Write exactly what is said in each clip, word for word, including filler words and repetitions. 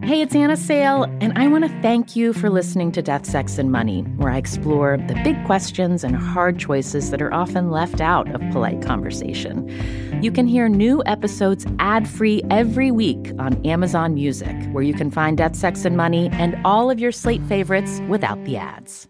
Hey, it's Anna Sale, and I want to thank you for listening to Death, Sex, and Money, where I explore the big questions and hard choices that are often left out of polite conversation. You can hear new episodes ad-free every week on Amazon Music, where you can find Death, Sex, and Money and all of your Slate favorites without the ads.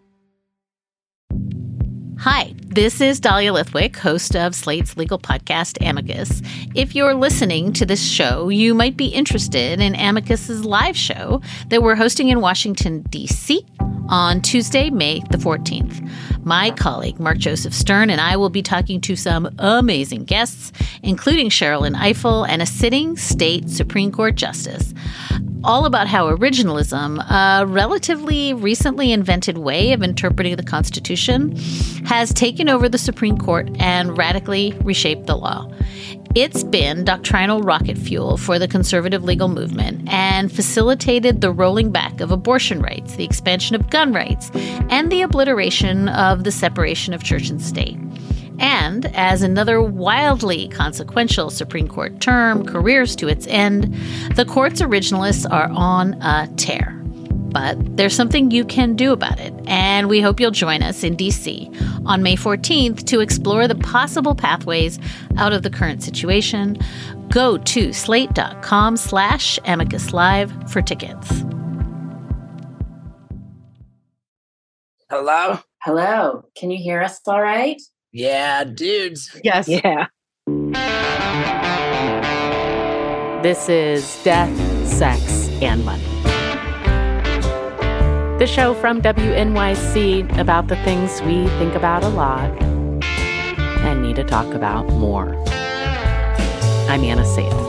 Hi, this is Dahlia Lithwick, host of Slate's legal podcast, Amicus. If you're listening to this show, you might be interested in Amicus's live show that we're hosting in Washington, D C on Tuesday, May the fourteenth. My colleague, Mark Joseph Stern, and I will be talking to some amazing guests, including Sherrilyn Ifill and a sitting state Supreme Court justice, all about how originalism, a relatively recently invented way of interpreting the Constitution, has taken over the Supreme Court and radically reshaped the law. It's been doctrinal rocket fuel for the conservative legal movement and facilitated the rolling back of abortion rights, the expansion of gun rights, and the obliteration of the separation of church and state. And as another wildly consequential Supreme Court term careers to its end, the court's originalists are on a tear. But there's something you can do about it, and we hope you'll join us in D C on May fourteenth to explore the possible pathways out of the current situation. Go to slate.com slash amicus live for tickets. Hello? Hello. Can you hear us all right? Yeah, dudes. Yes. Yeah. This is Death, Sex, and Money. The show from W N Y C about the things we think about a lot and need to talk about more. I'm Anna Sale.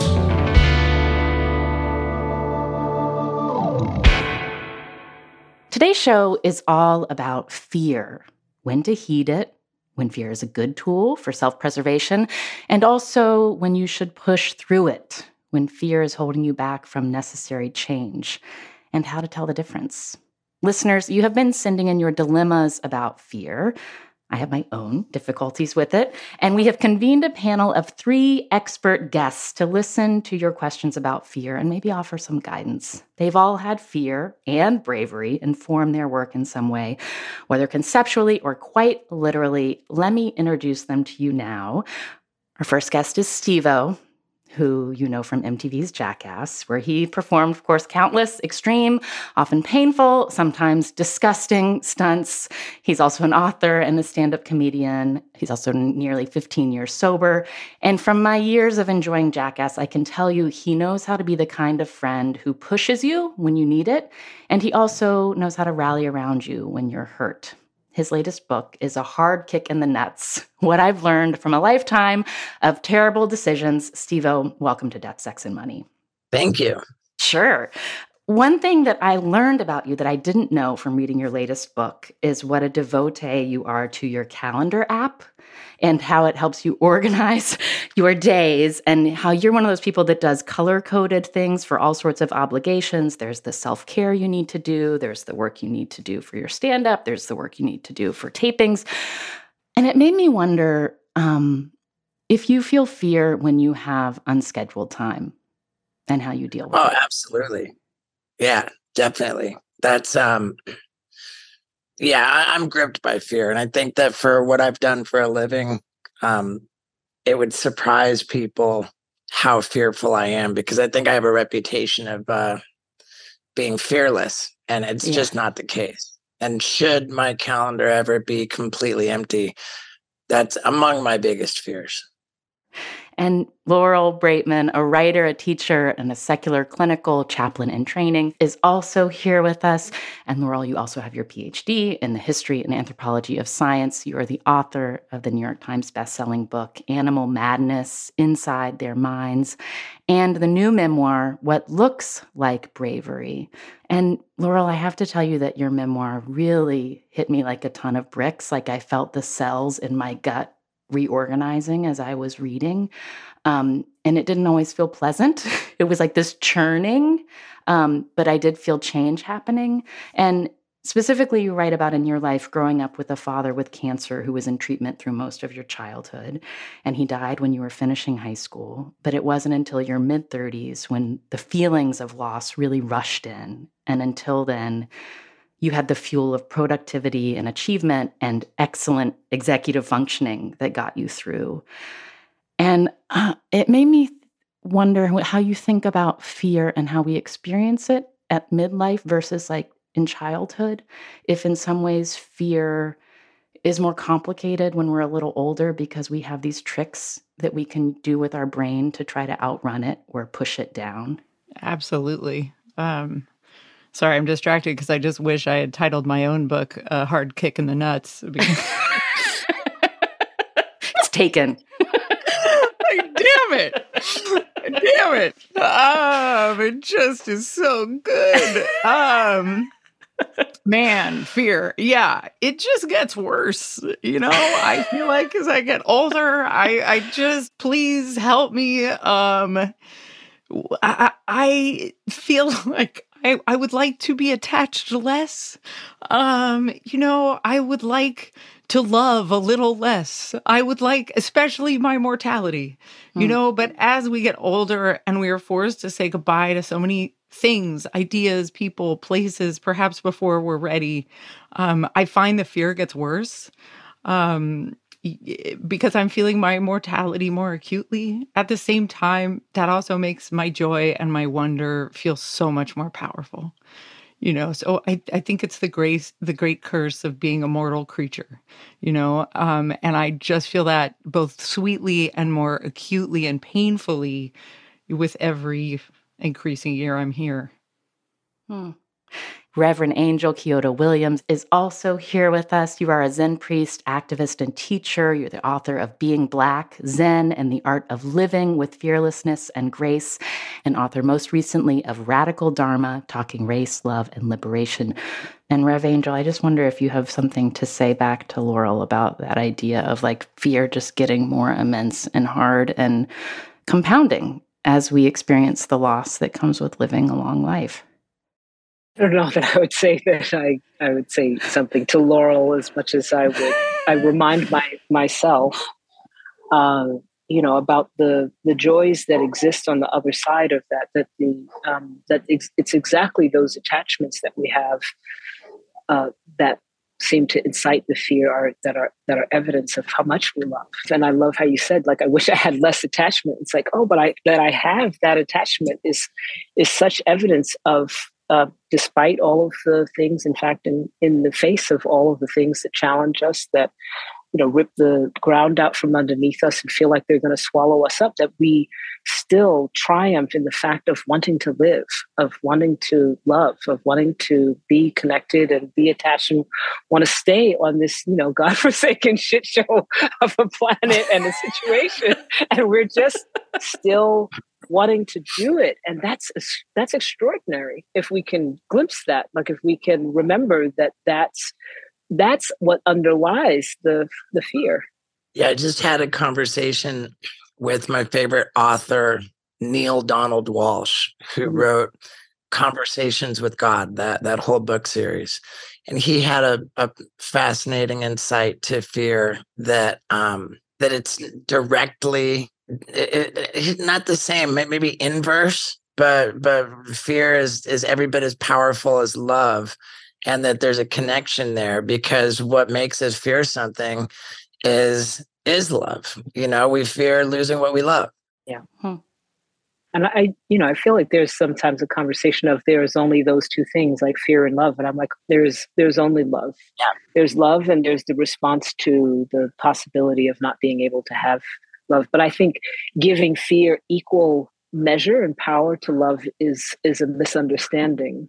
Today's show is all about fear, when to heed it, when fear is a good tool for self-preservation, and also when you should push through it, when fear is holding you back from necessary change, and how to tell the difference. Listeners, you have been sending in your dilemmas about fear. I have my own difficulties with it, and we have convened a panel of three expert guests to listen to your questions about fear and maybe offer some guidance. They've all had fear and bravery inform their work in some way, whether conceptually or quite literally. Let me introduce them to you now. Our first guest is Steve-O, who you know from M T V's Jackass, where he performed, of course, countless extreme, often painful, sometimes disgusting stunts. He's also an author and a stand-up comedian. He's also nearly fifteen years sober. And from my years of enjoying Jackass, I can tell you he knows how to be the kind of friend who pushes you when you need it, and he also knows how to rally around you when you're hurt. His latest book is a hard kick in the nuts, what I've learned from a lifetime of terrible decisions. Steve-O, welcome to Death, Sex, and Money. Thank you. Sure. One thing that I learned about you that I didn't know from reading your latest book is what a devotee you are to your calendar app and how it helps you organize your days, and how you're one of those people that does color-coded things for all sorts of obligations. There's the self-care you need to do. There's the work you need to do for your stand-up. There's the work you need to do for tapings. And it made me wonder um, if you feel fear when you have unscheduled time and how you deal with oh, it. Oh, absolutely. Yeah, definitely. That's, um, yeah, I, I'm gripped by fear. And I think that for what I've done for a living, um, it would surprise people how fearful I am, because I think I have a reputation of uh, being fearless, and it's yeah. just not the case. And should my calendar ever be completely empty, that's among my biggest fears. And Laurel Braitman, a writer, a teacher, and a secular clinical chaplain in training, is also here with us. And Laurel, you also have your P H D in the history and anthropology of science. You are the author of the New York Times bestselling book, Animal Madness, Inside Their Minds, and the new memoir, What Looks Like Bravery. And Laurel, I have to tell you that your memoir really hit me like a ton of bricks. Like I felt the cells in my gut reorganizing as I was reading. Um, and it didn't always feel pleasant. It was like this churning, um, but I did feel change happening. And Specifically, you write about in your life growing up with a father with cancer who was in treatment through most of your childhood, and he died when you were finishing high school. But it wasn't until your mid-thirties when the feelings of loss really rushed in. And until then, you had the fuel of productivity and achievement and excellent executive functioning that got you through. And uh, it made me wonder how you think about fear and how we experience it at midlife versus like in childhood. If in some ways fear is more complicated when we're a little older because we have these tricks that we can do with our brain to try to outrun it or push it down. Absolutely. Um, sorry, I'm distracted because I just wish I had titled my own book "A Hard Kick in the Nuts." Because it's taken. Damn it. Damn it. Um, it just is so good. Um, man, fear. Yeah, it just gets worse. You know, I feel like as I get older, I, I just, please help me. Um, I, I feel like I, I would like to be attached less. Um, you know, I would like to love a little less. I would like, especially my mortality, you mm. know, but as we get older and we are forced to say goodbye to so many things, ideas, people, places, perhaps before we're ready, um, I find the fear gets worse. Um, because I'm feeling my mortality more acutely. At the same time, that also makes my joy and my wonder feel so much more powerful. You know, so I, I think it's the grace, the great curse of being a mortal creature, you know, um, and I just feel that both sweetly and more acutely and painfully with every increasing year I'm here. Hmm. Reverend Angel Kyodo Williams is also here with us. You are a Zen priest, activist, and teacher. You're the author of Being Black, Zen, and the Art of Living with Fearlessness and Grace, and author most recently of Radical Dharma, Talking Race, Love, and Liberation. And Rev Angel, I just wonder if you have something to say back to Laurel about that idea of like fear just getting more immense and hard and compounding as we experience the loss that comes with living a long life. I don't know that I would say that I, I would say something to Laurel as much as I would I remind my myself, uh, you know, about the the joys that exist on the other side of that. That the um, that it's, it's exactly those attachments that we have uh, that seem to incite the fear, are that are that are evidence of how much we love. And I love how you said, like, I wish I had less attachment. It's like, oh, but I that I have that attachment is is such evidence of. Uh, despite all of the things, in fact, in, in the face of all of the things that challenge us, that, you know, rip the ground out from underneath us and feel like they're going to swallow us up, that we still triumph in the fact of wanting to live, of wanting to love, of wanting to be connected and be attached and want to stay on this, you know, godforsaken shit show of a planet and a situation. And we're just still wanting to do it. And that's that's extraordinary if we can glimpse that, like if we can remember that that's that's what underlies the the fear. Yeah, I just had a conversation with my favorite author, Neil Donald Walsh, who mm-hmm. wrote Conversations with God, that that whole book series. And he had a, a fascinating insight to fear that um, that it's directly It, it, it, not the same, maybe inverse, but but fear is is every bit as powerful as love, and that there's a connection there, because what makes us fear something is is love. You know, we fear losing what we love. Yeah. Hmm. And I, you know, I feel like there's sometimes a conversation of there's only those two things, like fear and love. And I'm like, there's there's only love. Yeah. There's love, and there's the response to the possibility of not being able to have love. But I think giving fear equal measure and power to love is is a misunderstanding.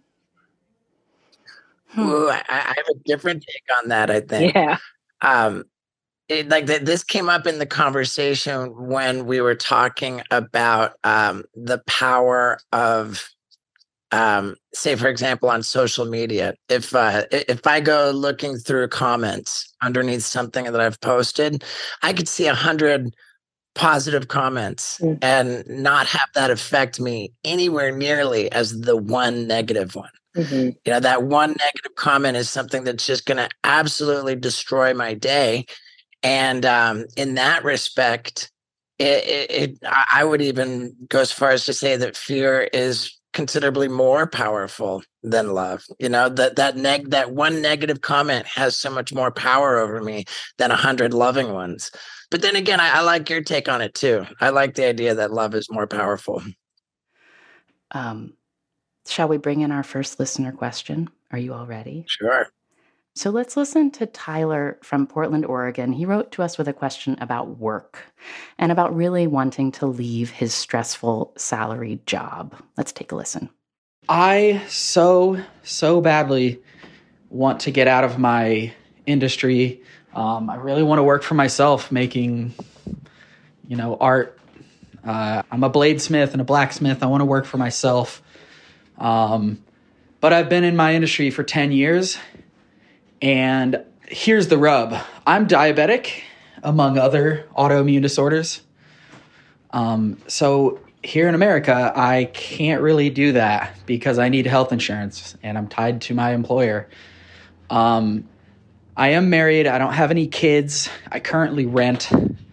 Hmm. Ooh, I, I have a different take on that, I think. Yeah. Um, it, like th- this came up in the conversation when we were talking about um, the power of, um, say, for example, on social media. If uh, if I go looking through comments underneath something that I've posted, I could see a hundred positive comments mm. and not have that affect me anywhere nearly as the one negative one. Mm-hmm. You know, that one negative comment is something that's just going to absolutely destroy my day. And um, in that respect, it, it, it, I would even go as far as to say that fear is considerably more powerful than love. You know, that that neg that one negative comment has so much more power over me than a hundred loving ones. But then again, I, I like your take on it too. I like the idea that love is more powerful. Um, shall we bring in our first listener question? Are you all ready? Sure. So let's listen to Tyler from Portland, Oregon. He wrote to us with a question about work and about really wanting to leave his stressful salaried job. Let's take a listen. I so, so badly want to get out of my industry. Um, I really want to work for myself, making, you know, art. Uh, I'm a bladesmith and a blacksmith. I want to work for myself. Um, but I've been in my industry for ten years. And here's the rub. I'm diabetic, among other autoimmune disorders. Um, so here in America, I can't really do that because I need health insurance and I'm tied to my employer. Um, I am married. I don't have any kids. I currently rent.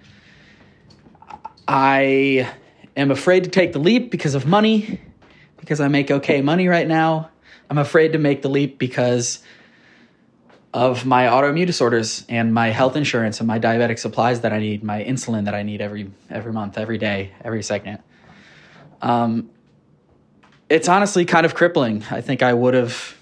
I am afraid to take the leap because of money, because I make okay money right now. I'm afraid to make the leap because of my autoimmune disorders and my health insurance and my diabetic supplies that I need, my insulin that I need every every month, every day, every second. Um, it's honestly kind of crippling. I think I would have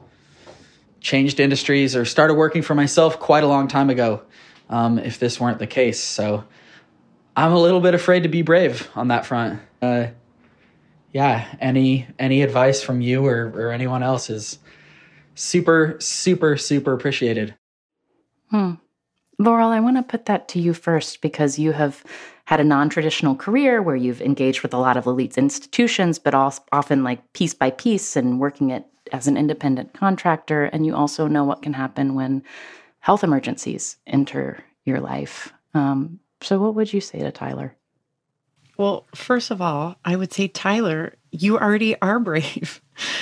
changed industries or started working for myself quite a long time ago um, if this weren't the case. So I'm a little bit afraid to be brave on that front. Uh, yeah, any any advice from you or, or anyone else is super, super, super appreciated. Hmm. Laurel, I want to put that to you first because you have had a non-traditional career where you've engaged with a lot of elite institutions, but also often like piece by piece and working it as an independent contractor. And you also know what can happen when health emergencies enter your life. Um, so what would you say to Tyler? Well, first of all, I would say, Tyler, you already are brave.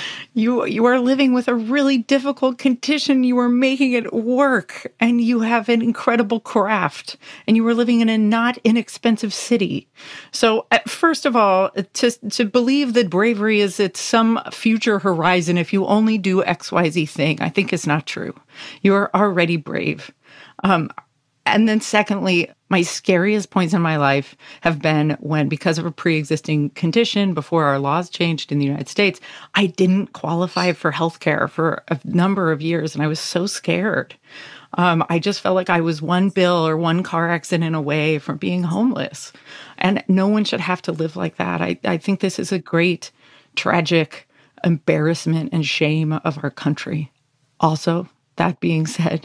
You you are living with a really difficult condition. You are making it work, and you have an incredible craft, and you are living in a not inexpensive city. So, uh, first of all, to to believe that bravery is at some future horizon if you only do X Y Z thing, I think is not true. You are already brave. Um, And then secondly, my scariest points in my life have been when, because of a pre-existing condition, before our laws changed in the United States, I didn't qualify for healthcare for a number of years. And I was so scared. Um, I just felt like I was one bill or one car accident away from being homeless. And no one should have to live like that. I, I think this is a great, tragic embarrassment and shame of our country. Also, that being said,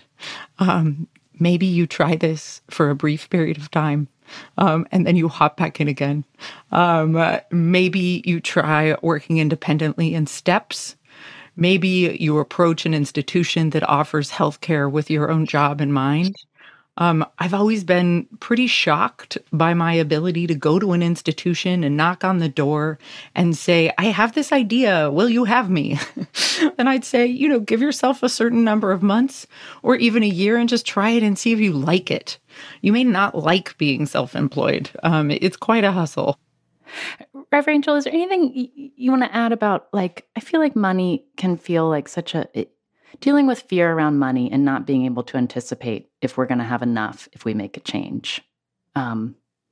um, maybe you try this for a brief period of time, um, and then you hop back in again. Um, uh, maybe you try working independently in steps. Maybe you approach an institution that offers healthcare with your own job in mind. Um, I've always been pretty shocked by my ability to go to an institution and knock on the door and say, I have this idea, will you have me? And I'd say, you know, give yourself a certain number of months or even a year and just try it and see if you like it. You may not like being self-employed. Um, it's quite a hustle. Reverend Angel, is there anything y- you want to add about, like, I feel like money can feel like such a... It, dealing with fear around money and not being able to anticipate if we're going to have enough if we make a change. Um,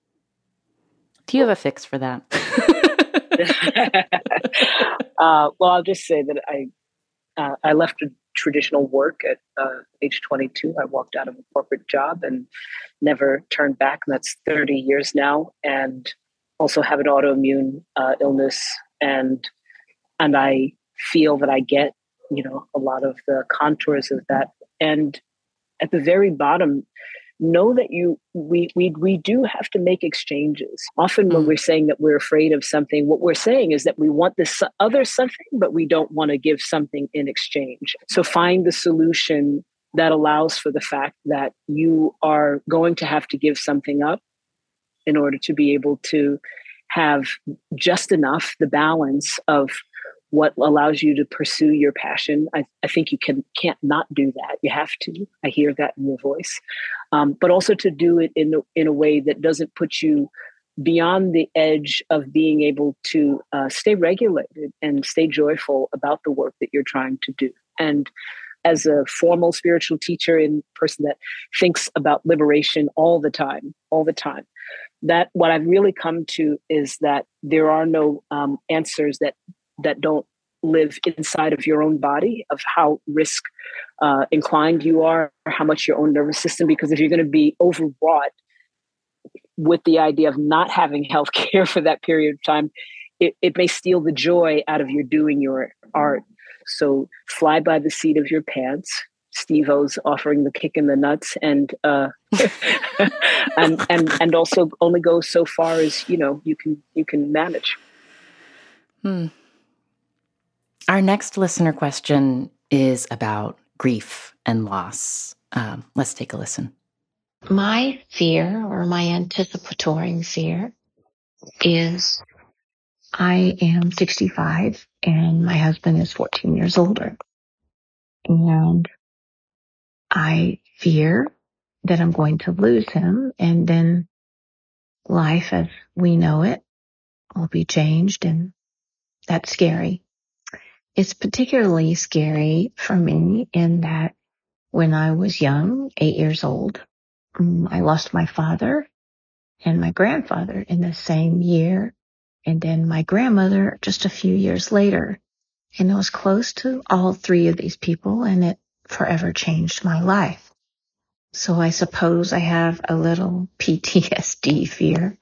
do you have a fix for that? uh, well, I'll just say that I uh, I left a traditional work at uh, age twenty-two. I walked out of a corporate job and never turned back. And that's thirty years now. And also have an autoimmune uh, illness. And and I feel that I get you know, a lot of the contours of that. And at the very bottom, know that you, we, we, we do have to make exchanges. Often when we're saying that we're afraid of something, what we're saying is that we want this other something, but we don't want to give something in exchange. So find the solution that allows for the fact that you are going to have to give something up in order to be able to have just enough, the balance of what allows you to pursue your passion. I, I think you can, can't not do that. You have to. I hear that in your voice. Um, but also to do it in, in a way that doesn't put you beyond the edge of being able to uh, stay regulated and stay joyful about the work that you're trying to do. And as a formal spiritual teacher and person that thinks about liberation all the time, all the time, that what I've really come to is that there are no um, answers that that don't live inside of your own body, of how risk uh, inclined you are, or how much your own nervous system, because if you're going to be overwrought with the idea of not having health care for that period of time, it, it may steal the joy out of your doing your art. So fly by the seat of your pants. Steve-O's offering the kick in the nuts, and uh, and and and also only go so far as you know you can you can manage. Hmm. Our next listener question is about grief and loss. Um, let's take a listen. My fear, or my anticipatory fear, is I am sixty-five and my husband is fourteen years older. And I fear that I'm going to lose him, and then life as we know it will be changed, and that's scary. It's particularly scary for me in that when I was young, eight years old, I lost my father and my grandfather in the same year, and then my grandmother just a few years later. And I was close to all three of these people, and it forever changed my life. So I suppose I have a little P T S D fear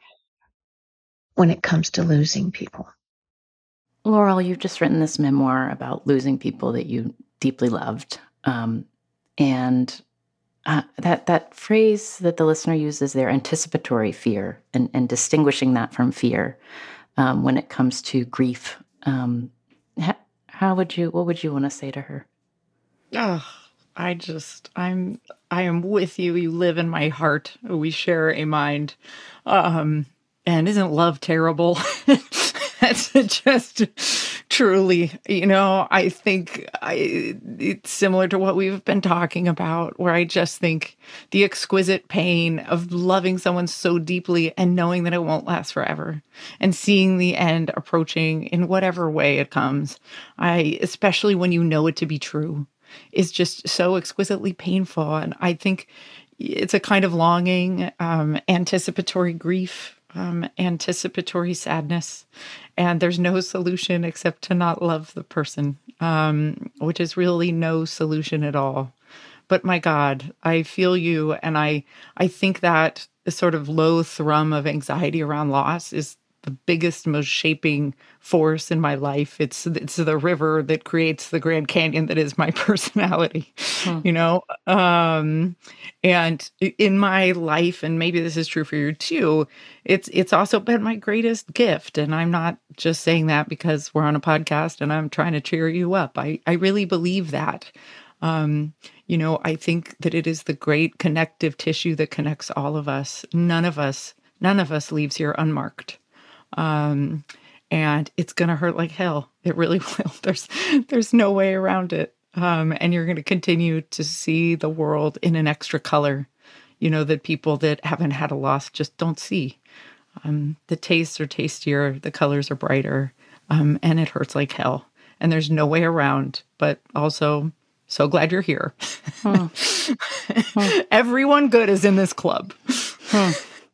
when it comes to losing people. Laurel, you've just written this memoir about losing people that you deeply loved. Um, and uh, that that phrase that the listener uses there, anticipatory fear, and, and distinguishing that from fear um, when it comes to grief. Um, how, how would you, what would you want to say to her? Oh, I just, I'm, I am with you. You live in my heart. We share a mind. Um, and isn't love terrible? That's just truly, you know, I think I, it's similar to what we've been talking about, where I just think the exquisite pain of loving someone so deeply and knowing that it won't last forever, and seeing the end approaching in whatever way it comes. I, especially when you know it to be true, is just so exquisitely painful. And I think it's a kind of longing, um, anticipatory grief, um, anticipatory sadness. And there's no solution except to not love the person, um, which is really no solution at all. But my God, I feel you. And I, I think that the sort of low thrum of anxiety around loss is the biggest, most shaping force in my life. It's it's the river that creates the Grand Canyon that is my personality, hmm. you know? Um, and in my life, and maybe this is true for you too, it's it's also been my greatest gift. And I'm not just saying that because we're on a podcast and I'm trying to cheer you up. I, I really believe that. Um, you know, I think that it is the great connective tissue that connects all of us. None of us, none of us leaves here unmarked. Um, and it's going to hurt like hell. It really will. There's, there's no way around it. Um, and you're going to continue to see the world in an extra color, you know, that people that haven't had a loss just don't see. Um, the tastes are tastier, the colors are brighter, um, and it hurts like hell. And there's no way around, but also so glad you're here. Hmm. Hmm. Everyone good is in this club. Hmm.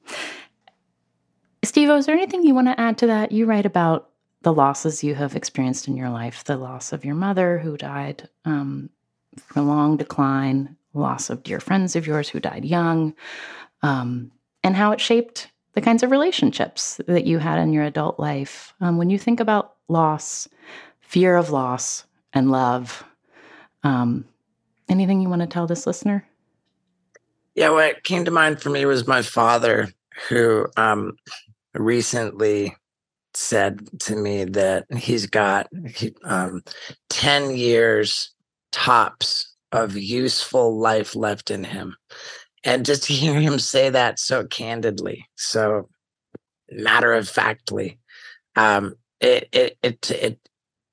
Steve-O, is there anything you want to add to that? You write about the losses you have experienced in your life, the loss of your mother who died um, from a long decline, loss of dear friends of yours who died young, um, and how it shaped the kinds of relationships that you had in your adult life. Um, when you think about loss, fear of loss, and love, um, anything you want to tell this listener? Yeah, what came to mind for me was my father, who um, recently said to me that he's got um, ten years tops of useful life left in him. And just to hear him say that so candidly, so matter of factly, um, it, it, it, it,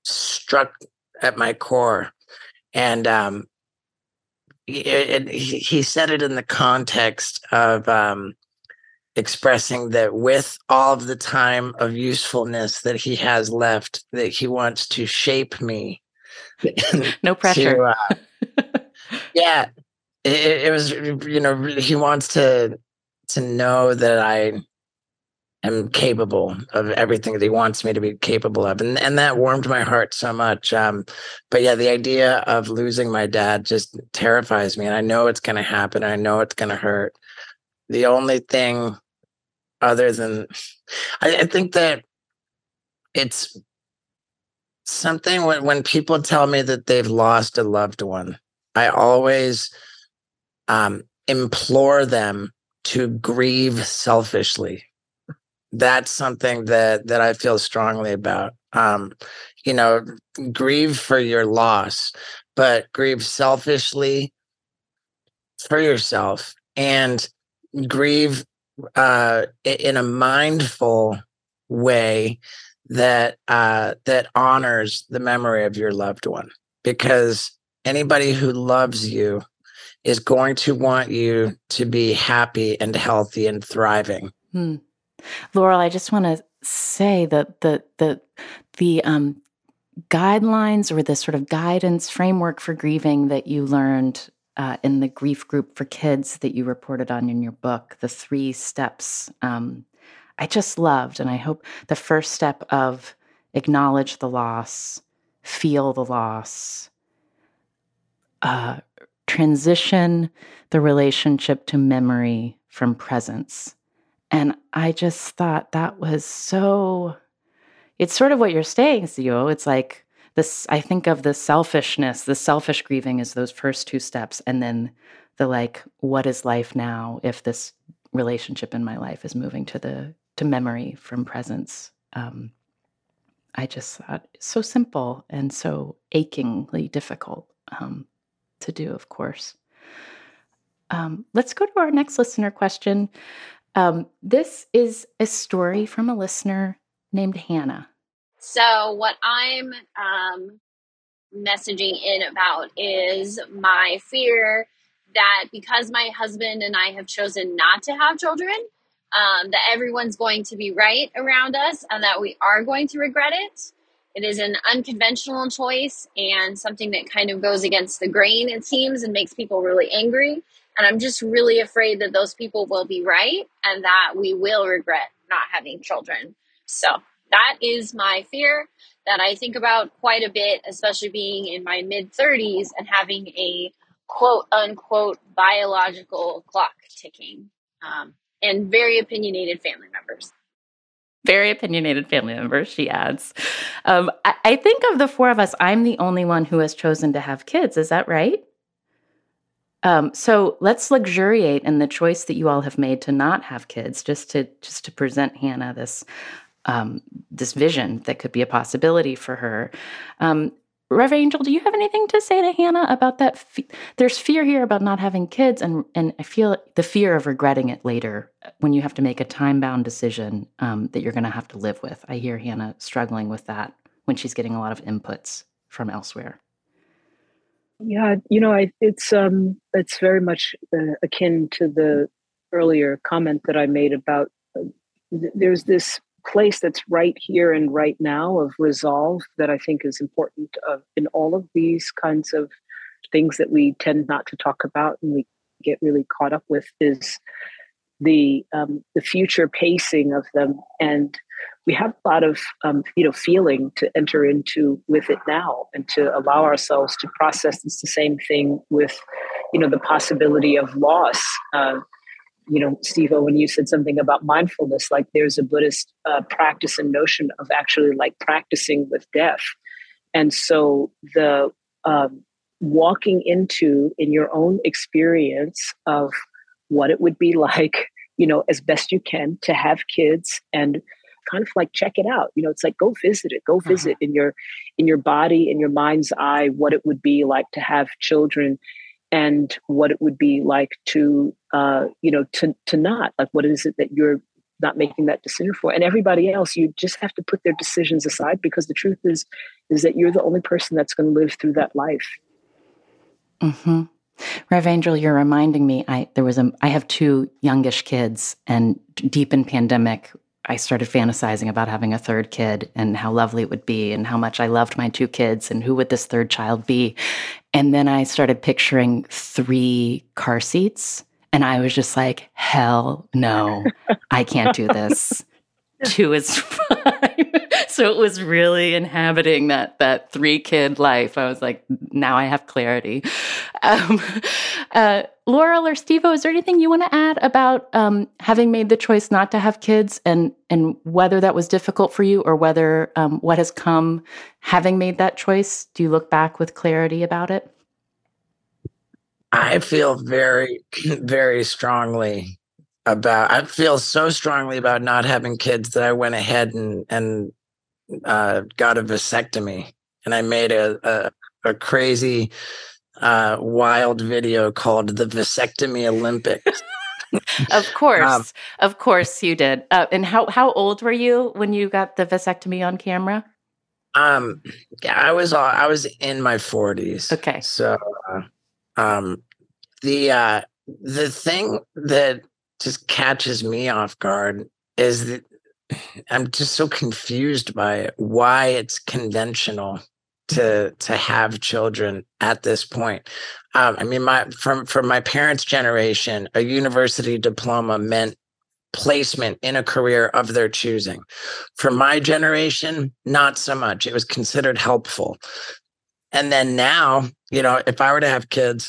struck at my core. And um, it, it, he he said it in the context of um, expressing that with all of the time of usefulness that he has left, that he wants to shape me. No pressure. to, uh, yeah, it, it was, you know, he wants to to know that I am capable of everything that he wants me to be capable of. And, and that warmed my heart so much. Um, but yeah, the idea of losing my dad just terrifies me. And I know it's going to happen. I know it's going to hurt. The only thing other than, I, I think that it's something when, when people tell me that they've lost a loved one, I always um, implore them to grieve selfishly. That's something that that I feel strongly about. Um, you know, grieve for your loss, but grieve selfishly for yourself, and grieve uh, in a mindful way that uh, that honors the memory of your loved one. Because anybody who loves you is going to want you to be happy and healthy and thriving. Hmm. Laurel, I just want to say that the the the um, guidelines or the sort of guidance framework for grieving that you learned uh, in the grief group for kids that you reported on in your book, the three steps, um, I just loved. And I hope the first step of acknowledge the loss, feel the loss, uh, transition the relationship to memory from presence. And I just thought that was so, it's sort of what you're saying, Zio. It's like this, I think of the selfishness, the selfish grieving is those first two steps. And then the like, what is life now if this relationship in my life is moving to the, to memory from presence? Um, I just thought it's so simple and so achingly difficult um, to do, of course. Um, let's go to our next listener question. Um, this is a story from a listener named Hannah. So what I'm um, messaging in about is my fear that because my husband and I have chosen not to have children, um, that everyone's going to be right around us and that we are going to regret it. It is an unconventional choice and something that kind of goes against the grain, it seems, and makes people really angry. And I'm just really afraid that those people will be right and that we will regret not having children. So that is my fear that I think about quite a bit, especially being in my mid thirties and having a quote unquote biological clock ticking, um, and very opinionated family members. Very opinionated family members, she adds. Um, I, I think of the four of us, I'm the only one who has chosen to have kids. Is that right? Um, so let's luxuriate in the choice that you all have made to not have kids, just to just to present Hannah this um, this vision that could be a possibility for her. Um, Rev Angel, do you have anything to say to Hannah about that? Fe- There's fear here about not having kids, and and I feel the fear of regretting it later when you have to make a time-bound decision um, that you're going to have to live with. I hear Hannah struggling with that when she's getting a lot of inputs from elsewhere. Yeah, you know, I, it's um, it's very much uh, akin to the earlier comment that I made about uh, th- there's this place that's right here and right now of resolve that I think is important uh, in all of these kinds of things that we tend not to talk about and we get really caught up with is the um, the future pacing of them. And we have a lot of um, you know feeling to enter into with it now and to allow ourselves to process. It's the same thing with you know the possibility of loss. Uh, you know, Steve, when you said something about mindfulness, like there's a Buddhist uh, practice and notion of actually like practicing with death. And so the um, walking into in your own experience of what it would be like, you know, as best you can to have kids and kind of like check it out. You know, it's like go visit it, go visit uh-huh. in your in your body, in your mind's eye, what it would be like to have children and what it would be like to, uh, you know, to to not. Like, what is it that you're not making that decision for. And everybody else, you just have to put their decisions aside, because the truth is, is that you're the only person that's going to live through that life. Mm-hmm. Rev Angel, you're reminding me, I there was a I have two youngish kids, and deep in pandemic, I started fantasizing about having a third kid and how lovely it would be and how much I loved my two kids and who would this third child be. And then I started picturing three car seats, and I was just like, hell no, I can't do this. Two is fine. So it was really inhabiting that that three kid life. I was like, now I have clarity. Um, uh, Laurel or Steve-O, is there anything you want to add about um, having made the choice not to have kids, and and whether that was difficult for you, or whether um, what has come having made that choice? Do you look back with clarity about it? I feel very, very strongly about, I feel so strongly about not having kids that I went ahead and, and uh, got a vasectomy. And I made a, a, a crazy, uh, wild video called the Vasectomy Olympics. Of course. Um, of course you did. Uh, and how, how old were you when you got the vasectomy on camera? Um, yeah, I was, uh, I was in my forties. Okay. So, uh, um, the, uh, the thing that just catches me off guard is that I'm just so confused by why it's conventional to to have children at this point. Um, I mean, my from from my parents' generation, a university diploma meant placement in a career of their choosing. For my generation, not so much. It was considered helpful. And then now, you know, if I were to have kids,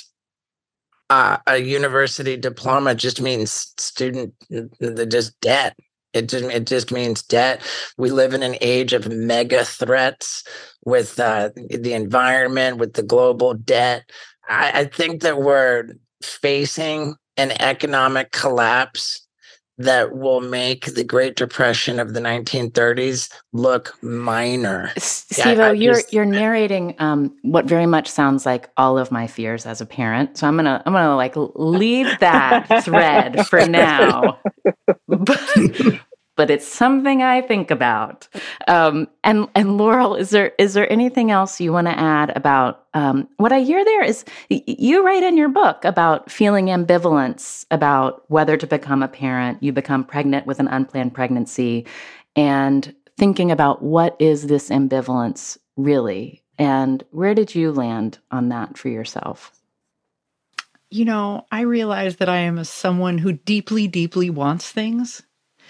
Uh, a university diploma just means student, just debt. It just, it just means debt. We live in an age of mega threats with uh, the environment, with the global debt. I, I think that we're facing an economic collapse that will make the Great Depression of the nineteen thirties look minor. Steve-O, you're you're narrating um, what very much sounds like all of my fears as a parent. So I'm gonna I'm gonna like leave that thread for now. But, but it's something I think about. Um, and and Laurel, is there is there anything else you want to add about um, what I hear there? Is you write in your book about feeling ambivalence about whether to become a parent. You become pregnant with an unplanned pregnancy, and thinking about what is this ambivalence really, and where did you land on that for yourself? You know, I realize that I am a someone who deeply, deeply wants things.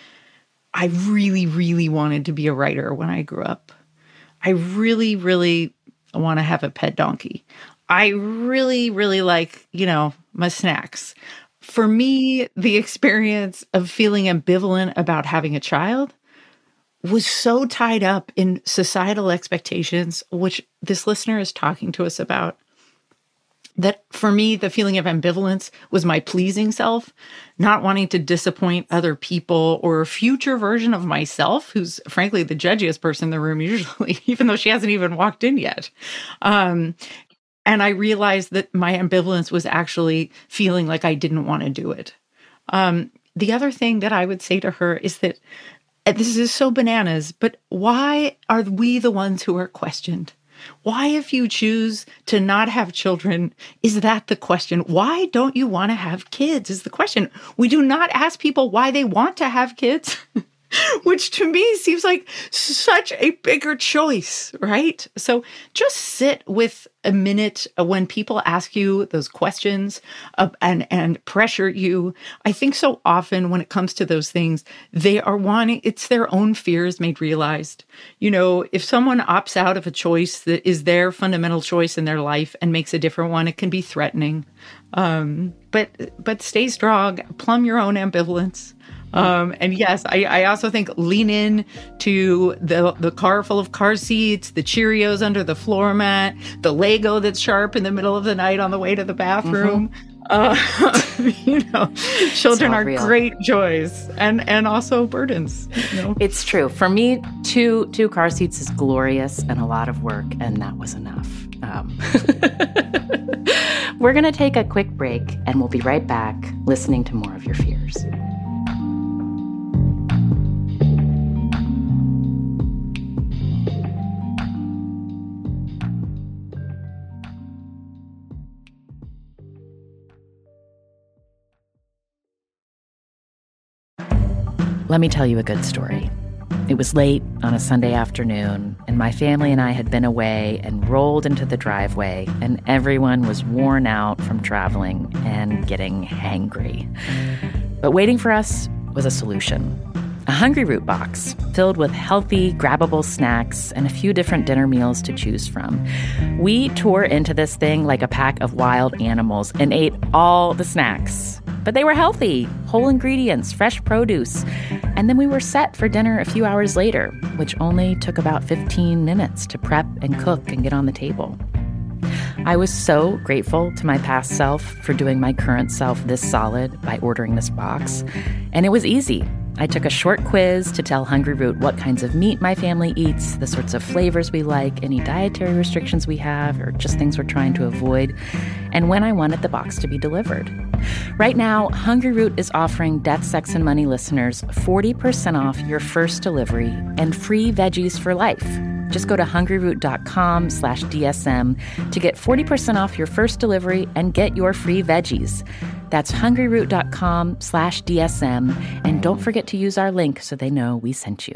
I really, really wanted to be a writer when I grew up. I really, really want to have a pet donkey. I really, really like, you know, my snacks. For me, the experience of feeling ambivalent about having a child was so tied up in societal expectations, which this listener is talking to us about, that for me, the feeling of ambivalence was my pleasing self, not wanting to disappoint other people or a future version of myself, who's frankly the judgiest person in the room usually, even though she hasn't even walked in yet. Um, and I realized that my ambivalence was actually feeling like I didn't want to do it. Um, the other thing that I would say to her is that, and this is so bananas, but why are we the ones who are questioned? Why, if you choose to not have children, is that the question? Why don't you want to have kids is the question. We do not ask people why they want to have kids, which to me seems like such a bigger choice, right? So just sit with a minute when people ask you those questions uh, and, and pressure you. I think so often when it comes to those things, they are wanting, it's their own fears made realized. You know, if someone opts out of a choice that is their fundamental choice in their life and makes a different one, it can be threatening. Um, but, but stay strong, plumb your own ambivalence. Um, and yes, I, I also think lean in to the the car full of car seats, the Cheerios under the floor mat, the Lego that's sharp in the middle of the night on the way to the bathroom. Mm-hmm. Uh, you know, children are real. Great joys and and also burdens. You know? It's true. For me, two two car seats is glorious and a lot of work, and that was enough. Um. We're going to take a quick break, and we'll be right back listening to more of your fears. Let me tell you a good story. It was late on a Sunday afternoon, and my family and I had been away and rolled into the driveway, and everyone was worn out from traveling and getting hangry. But waiting for us was a solution. A Hungryroot box filled with healthy, grabbable snacks and a few different dinner meals to choose from. We tore into this thing like a pack of wild animals and ate all the snacks. But they were healthy, whole ingredients, fresh produce. And then we were set for dinner a few hours later, which only took about fifteen minutes to prep and cook and get on the table. I was so grateful to my past self for doing my current self this solid by ordering this box. And it was easy. I took a short quiz to tell Hungryroot what kinds of meat my family eats, the sorts of flavors we like, any dietary restrictions we have, or just things we're trying to avoid, and when I wanted the box to be delivered. Right now, Hungryroot is offering Death, Sex, and Money listeners forty percent off your first delivery and free veggies for life. Just go to hungryroot.com slash DSM to get forty percent off your first delivery and get your free veggies. That's hungryroot.com slash DSM. And don't forget to use our link so they know we sent you.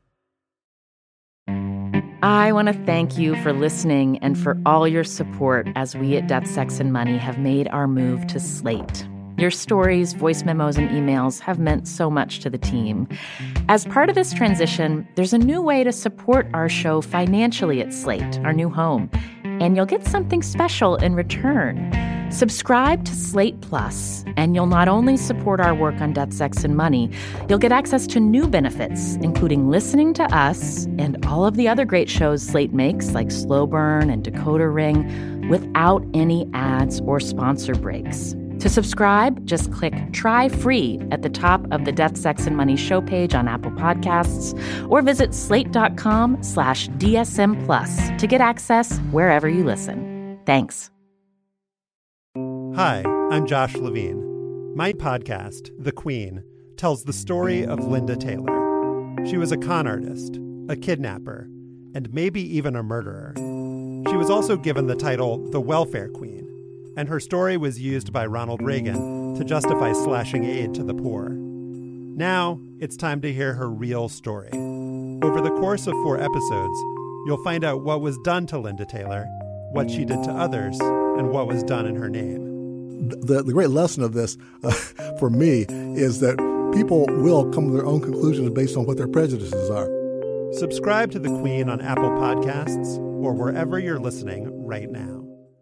I want to thank you for listening and for all your support as we at Death, Sex, and Money have made our move to Slate. Your stories, voice memos, and emails have meant so much to the team. As part of this transition, there's a new way to support our show financially at Slate, our new home, and you'll get something special in return. Subscribe to Slate Plus, and you'll not only support our work on Death, Sex, and Money, you'll get access to new benefits, including listening to us and all of the other great shows Slate makes, like Slow Burn and Decoder Ring, without any ads or sponsor breaks. To subscribe, just click Try Free at the top of the Death, Sex, and Money show page on Apple Podcasts, or visit slate.com slash DSM Plus to get access wherever you listen. Thanks. Hi, I'm Josh Levine. My podcast, The Queen, tells the story of Linda Taylor. She was a con artist, a kidnapper, and maybe even a murderer. She was also given the title the Welfare Queen, and her story was used by Ronald Reagan to justify slashing aid to the poor. Now, it's time to hear her real story. Over the course of four episodes, you'll find out what was done to Linda Taylor, what she did to others, and what was done in her name. The, the great lesson of this, uh, for me, is that people will come to their own conclusions based on what their prejudices are. Subscribe to The Queen on Apple Podcasts or wherever you're listening right now.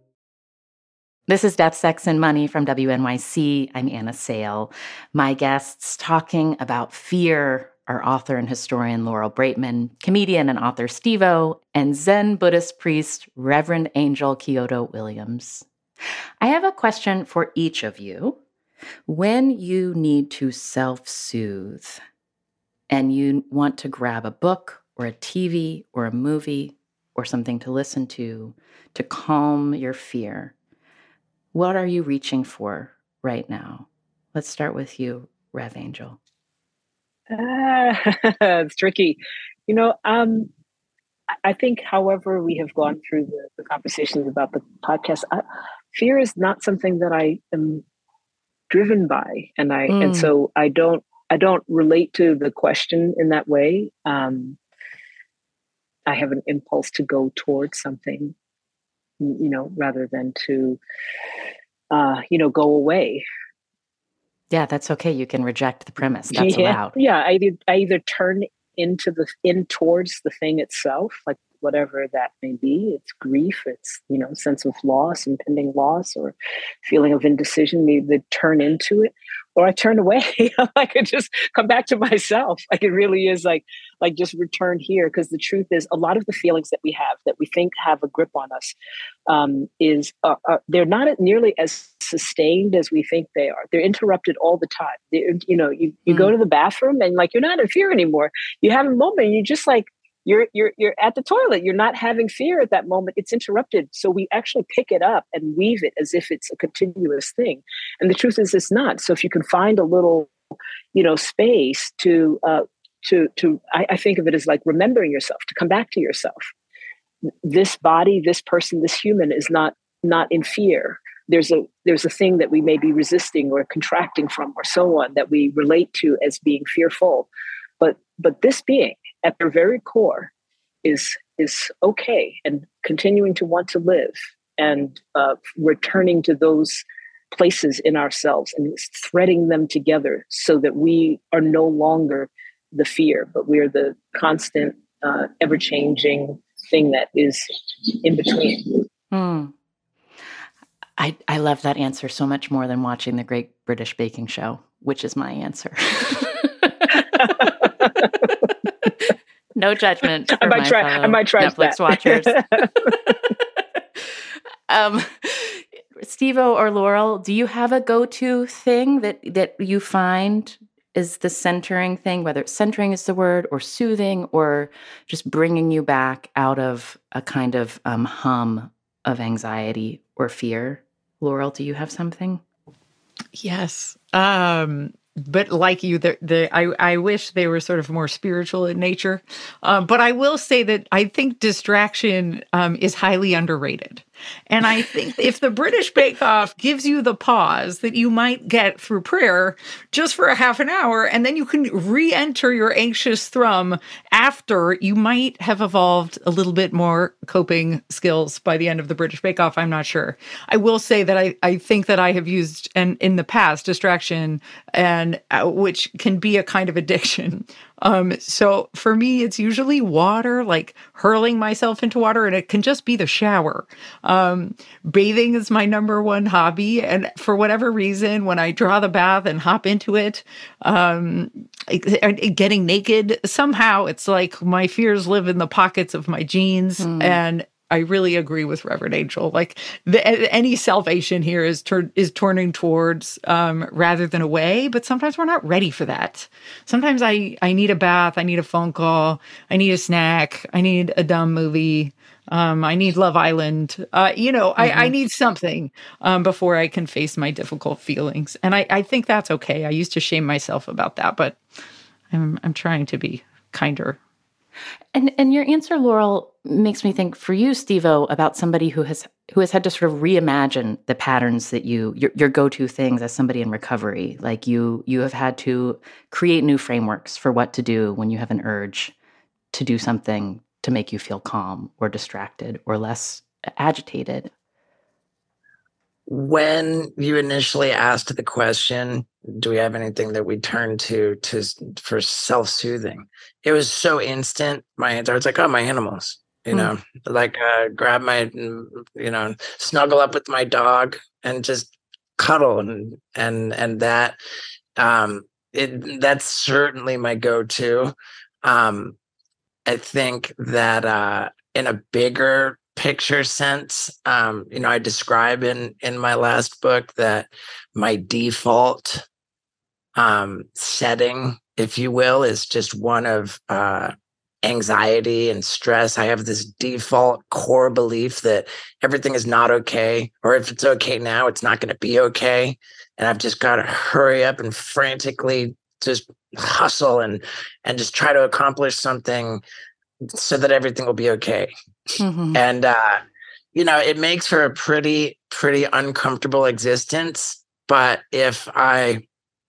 This is Death, Sex, and Money from W N Y C. I'm Anna Sale. My guests talking about fear are author and historian Laurel Braitman, comedian and author Steve-O, and Zen Buddhist priest Reverend Angel Kyoto Williams. I have a question for each of you. When you need to self-soothe and you want to grab a book or a T V or a movie or something to listen to to calm your fear, what are you reaching for right now? Let's start with you, Rev Angel. Uh, it's tricky. You know, um, I think, however, we have gone through the, the conversations about the podcast, I, fear is not something that I am driven by, and I mm. and so I don't I don't relate to the question in that way. Um, I have an impulse to go towards something, you know, rather than to, uh, you know, go away. Yeah, that's okay. You can reject the premise. That's yeah, allowed. Yeah, I either, I either turn into the in towards the thing itself, like whatever that may be. It's grief. It's, you know, sense of loss, impending loss, or feeling of indecision. Maybe turn into it, or I turn away. I could just come back to myself. Like it really is like, like just return here. Because the truth is, a lot of the feelings that we have, that we think have a grip on us, um, is uh, uh, they're not nearly as sustained as we think they are. They're interrupted all the time. They're, you know, you you mm. go to the bathroom and like you're not in fear anymore. You have a moment, and you just like. You're you're you're at the toilet. You're not having fear at that moment. It's interrupted. So we actually pick it up and weave it as if it's a continuous thing. And the truth is, it's not. So if you can find a little, you know, space to uh, to to, I, I think of it as like remembering yourself, to come back to yourself. This body, this person, this human is not not in fear. there's a there's a thing that we may be resisting or contracting from or so on that we relate to as being fearful. But but this being at their very core is is okay and continuing to want to live and uh, returning to those places in ourselves and threading them together so that we are no longer the fear, but we are the constant, uh, ever-changing thing that is in between. Hmm. I, I love that answer so much more than watching the Great British Baking Show, which is my answer. No judgment for I might my try. fellow I might try Netflix that. watchers. um, Steve-O or Laurel, do you have a go-to thing that that you find is the centering thing, whether it's centering is the word, or soothing, or just bringing you back out of a kind of um, hum of anxiety or fear? Laurel, do you have something? Yes. Um, but like you, the, the, I, I wish they were sort of more spiritual in nature. Um, but I will say that I think distraction um, is highly underrated. And I think if the British Bake Off gives you the pause that you might get through prayer just for a half an hour, and then you can re-enter your anxious thrum after, you might have evolved a little bit more coping skills by the end of the British Bake Off. I'm not sure. I will say that I, I think that I have used, and in the past, distraction, and uh, which can be a kind of addiction. Um, so for me, it's usually water, like hurling myself into water, and it can just be the shower. Um, bathing is my number one hobby. And for whatever reason, when I draw the bath and hop into it, um, getting naked, somehow it's like my fears live in the pockets of my jeans. Mm. And I really agree with Reverend Angel. Like the, any salvation here is tur- is turning towards um, rather than away. But sometimes we're not ready for that. Sometimes I I need a bath. I need a phone call. I need a snack. I need a dumb movie. Um, I need Love Island. Uh, you know, mm-hmm. I, I need something um, before I can face my difficult feelings. And I, I think that's okay. I used to shame myself about that, but I'm I'm trying to be kinder. And and your answer, Laurel, makes me think for you, Steve-O, about somebody who has who has had to sort of reimagine the patterns that you your, your go-to things as somebody in recovery. Like you you have had to create new frameworks for what to do when you have an urge to do something to make you feel calm or distracted or less agitated. When you initially asked the question, do we have anything that we turn to to for self-soothing? It was so instant. My answer was like, oh, my animals, you mm. know, like uh, grab my, you know, snuggle up with my dog and just cuddle. And, and, and that, um, it, that's certainly my go-to. Um, I think that uh, in a bigger picture sense, um, you know, I describe in in my last book that my default um, setting, if you will, is just one of uh, anxiety and stress. I have this default core belief that everything is not okay, or if it's okay now, it's not going to be okay. And I've just got to hurry up and frantically just hustle and and just try to accomplish something so that everything will be okay. Mm-hmm. And, uh, you know, it makes for a pretty, pretty uncomfortable existence. But if I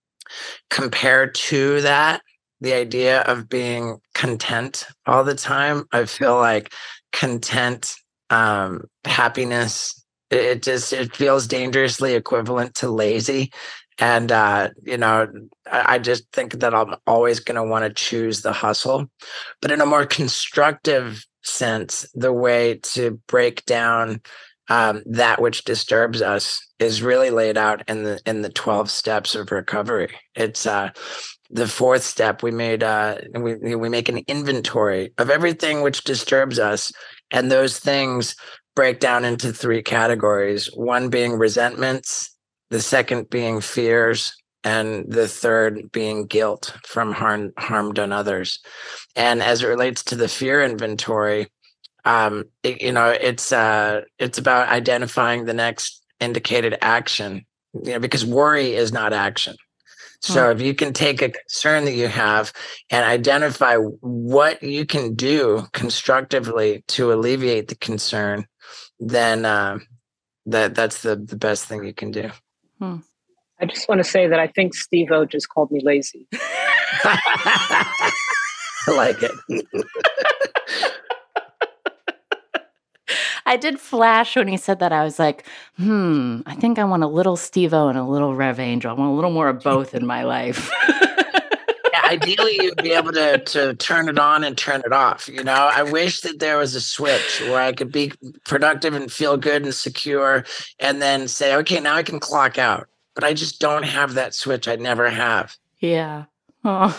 compare to that, the idea of being content all the time, I feel like content, um, happiness, it, it just, it feels dangerously equivalent to lazy. And, uh, you know, I, I just think that I'm always going to want to choose the hustle. But in a more constructive sense, the way to break down um, that which disturbs us is really laid out in the in the twelve steps of recovery. It's uh, the fourth step. We made uh, we we make an inventory of everything which disturbs us, and those things break down into three categories. One being resentments, the second being fears, and the third being guilt from harm, harm done others. And as it relates to the fear inventory, um, it, you know, it's uh, it's about identifying the next indicated action, you know, because worry is not action. So hmm. if you can take a concern that you have and identify what you can do constructively to alleviate the concern, then uh, that that's the, the best thing you can do. Hmm. I just want to say that I think Steve-O just called me lazy. I like it. I did flash when he said that. I was like, hmm, I think I want a little Steve-O and a little Rev Angel. I want a little more of both in my life. Yeah, ideally, you'd be able to to turn it on and turn it off. You know, I wish that there was a switch where I could be productive and feel good and secure and then say, okay, now I can clock out. But I just don't have that switch. I never have. Yeah. Oh.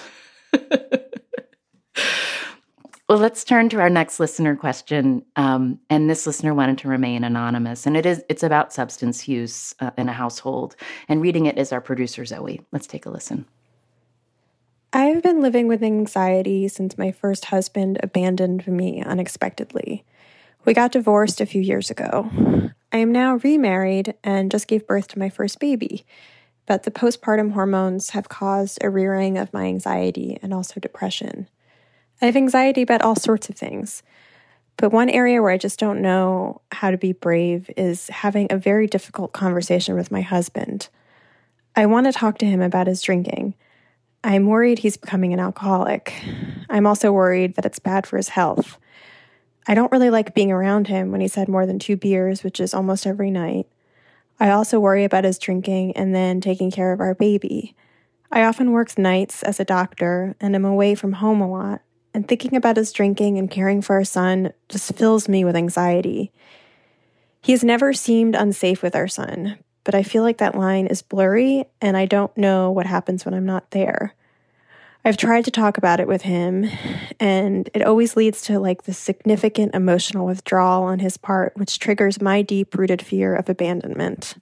Well, let's turn to our next listener question. Um, and this listener wanted to remain anonymous. And it is, it's about substance use uh, in a household. And reading it is our producer, Zoe. Let's take a listen. I have been living with anxiety since my first husband abandoned me unexpectedly. We got divorced a few years ago. I am now remarried and just gave birth to my first baby. But the postpartum hormones have caused a rearing of my anxiety and also depression. I have anxiety about all sorts of things, but one area where I just don't know how to be brave is having a very difficult conversation with my husband. I want to talk to him about his drinking. I'm worried he's becoming an alcoholic. I'm also worried that it's bad for his health. I don't really like being around him when he's had more than two beers, which is almost every night. I also worry about his drinking and then taking care of our baby. I often work nights as a doctor and am away from home a lot. And thinking about his drinking and caring for our son just fills me with anxiety. He has never seemed unsafe with our son, but I feel like that line is blurry and I don't know what happens when I'm not there. I've tried to talk about it with him, and it always leads to like this significant emotional withdrawal on his part, which triggers my deep-rooted fear of abandonment.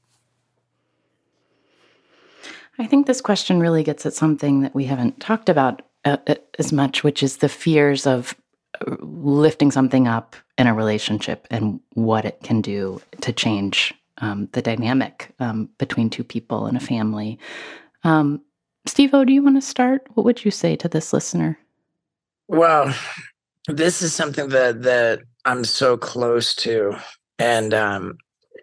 I think this question really gets at something that we haven't talked about Uh, as much, which is the fears of lifting something up in a relationship and what it can do to change um, the dynamic um, between two people in a family. Um, Steve-O, do you want to start? What would you say to this listener? Well, this is something that that I'm so close to. And um,